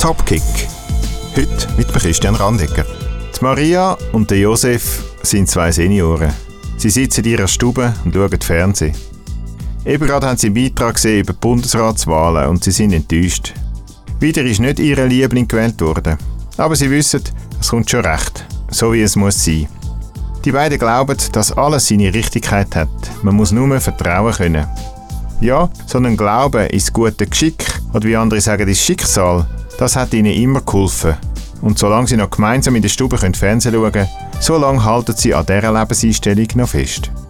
Topkick. Heute mit Christian Randegger. Die Maria und der Josef sind zwei Senioren. Sie sitzen in ihrer Stube und schauen Fernsehen. Eben gerade haben sie einen Beitrag gesehen über die Bundesratswahlen und sie sind enttäuscht. Wieder ist nicht ihr Liebling gewählt worden. Aber sie wissen, es kommt schon recht, so wie es muss sein. Die beiden glauben, dass alles seine Richtigkeit hat. Man muss nur vertrauen können. Ja, so ein Glauben ins gute Geschick, oder wie andere sagen, ins Schicksal, das hat ihnen immer geholfen. Und solange sie noch gemeinsam in der Stube Fernsehen schauen können, so lange halten sie an dieser Lebenseinstellung noch fest.